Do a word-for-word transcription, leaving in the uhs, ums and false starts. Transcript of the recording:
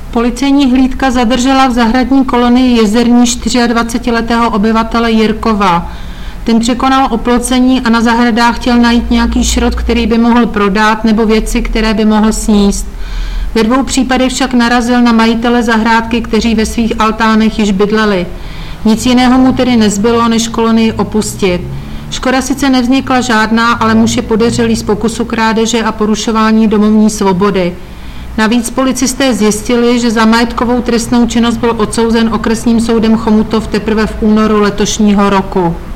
Policejní hlídka zadržela v zahradní kolonii Jezerní dvacetičtyřletého obyvatele Jirkova. Ten překonal oplocení a na zahradách chtěl najít nějaký šrot, který by mohl prodat, nebo věci, které by mohl sníst. Ve dvou případech však narazil na majitele zahrádky, kteří ve svých altánech již bydleli. Nic jiného mu tedy nezbylo, než kolonii opustit. Škoda sice nevznikla žádná, ale muž je podezřelý z pokusu krádeže a porušování domovní svobody. Navíc policisté zjistili, že za majetkovou trestnou činnost byl odsouzen okresním soudem Chomutov teprve v únoru letošního roku.